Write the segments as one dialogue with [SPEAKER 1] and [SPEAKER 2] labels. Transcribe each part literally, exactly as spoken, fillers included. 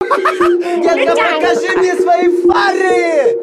[SPEAKER 1] Детка, покажи мне свои фары!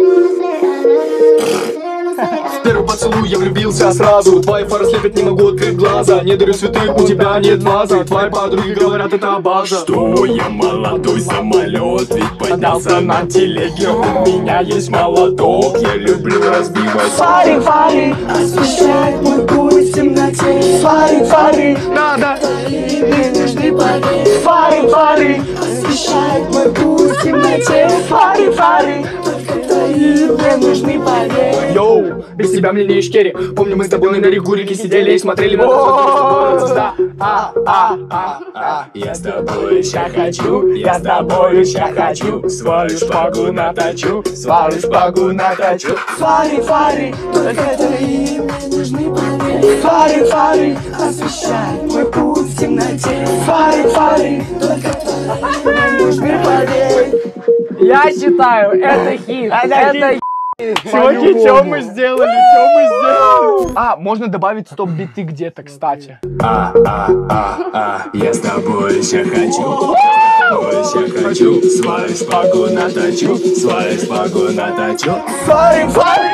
[SPEAKER 2] В первый поцелуй я влюбился сразу. Твои фары слепят, не могу открыть глаза. Не дарю цветы, у тебя нет вазы. Твои подруги говорят, это база.
[SPEAKER 3] Что я молодой самолет, ведь поднялся на телеге. У меня есть молоток, я люблю разбивать.
[SPEAKER 1] Фары, фары, освещают мой путь в темноте. Фары, фары,
[SPEAKER 2] надо.
[SPEAKER 1] Мне нужны поверь. Фары, фары, освещают мой путь в темноте. Фары, фары, только твои мне нужны поверь.
[SPEAKER 2] Йоу, без тебя мне не ишкери. Помню, мы с тобой на берегу реки сидели и смотрели на звезды.
[SPEAKER 3] А, а, а, а, я с тобой ща хочу, я с тобой ща хочу. Свою шпагу наточу, свою шпагу наточу.
[SPEAKER 1] Фары, фары, только твои мне нужны поверь. Фары, фары, освещают мой путь в темноте. Фары, фары, только твои мне нужны поверь.
[SPEAKER 4] Я считаю, это хит. Это
[SPEAKER 2] Сегодня что мы сделали, что мы сделали? А, можно добавить стоп-биты где-то, кстати.
[SPEAKER 3] А, а, а, а, я с тобой ща хочу, с тобой ща хочу. Свою шпагу наточу, свою шпагу наточу.
[SPEAKER 1] Фары, фары.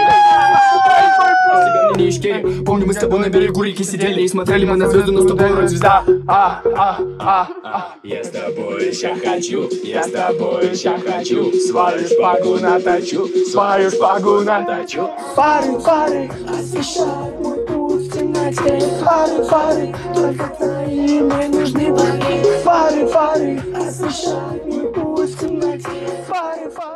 [SPEAKER 2] Не ишкери. Помню, мы с тобой на берегу реки сидели и смотрели мы на звезды, но с тобой вроде звезда. А, а, а, а.
[SPEAKER 3] Я с тобой ща хочу, я с тобой ща хочу. Свою шпагу наточу, свою шпагу наточу.
[SPEAKER 1] Фары, фары, освещают мой путь в темноте. Фары, фары, только твои мне нужны поверь. Фары, фары, освещают мой путь в темноте. Фары, фары.